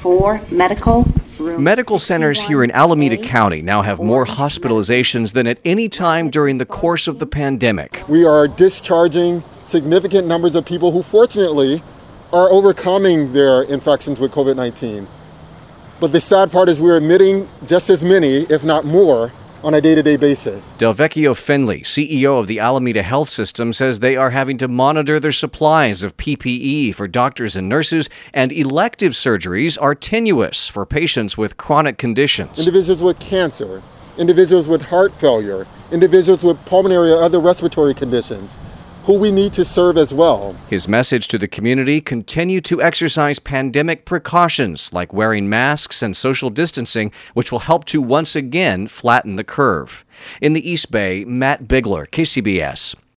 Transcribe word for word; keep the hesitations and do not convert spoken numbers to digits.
four medical rooms. Medical centers here in Alameda County now have more hospitalizations than at any time during the course of the pandemic. We are discharging significant numbers of people who fortunately are overcoming their infections with covid nineteen. But the sad part is we're admitting just as many, if not more, on a day-to-day basis. Delvecchio Finley, C E O of the Alameda Health System, says they are having to monitor their supplies of P P E for doctors and nurses, and elective surgeries are tenuous for patients with chronic conditions. Individuals with cancer, individuals with heart failure, individuals with pulmonary or other respiratory conditions, who we need to serve as well. His message to the community: continue to exercise pandemic precautions like wearing masks and social distancing, which will help to once again flatten the curve. In the East Bay, Matt Bigler, K C B S.